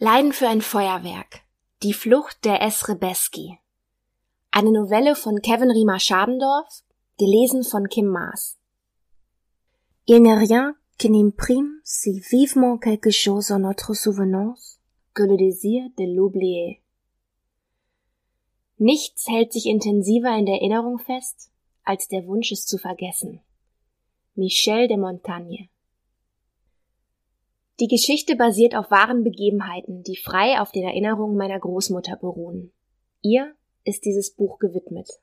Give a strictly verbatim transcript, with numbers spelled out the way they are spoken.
Leiden für ein Feuerwerk. Die Flucht der Esrebeski. Eine Novelle von Kevin Riemer-Schabendorf, gelesen von Kim Maas. Il n'est rien qui n'imprime si vivement quelque chose en notre souvenance que le désir de l'oublier. Nichts hält sich intensiver in der Erinnerung fest, als der Wunsch, es zu vergessen. Michel de Montaigne. Die Geschichte basiert auf wahren Begebenheiten, die frei auf den Erinnerungen meiner Großmutter beruhen. Ihr ist dieses Buch gewidmet.